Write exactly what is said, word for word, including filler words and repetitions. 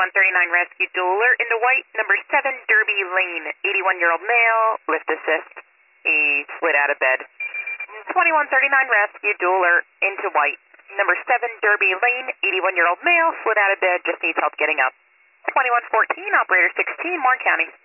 twenty-one thirty-nine rescue dueler into white, number seven Derby Lane, eighty-one-year-old male, lift assist. He slid out of bed. twenty-one thirty-nine rescue dueler into white, number seven Derby Lane, eighty-one-year-old male, slid out of bed, just needs help getting up. twenty-one fourteen, operator sixteen, Warren County.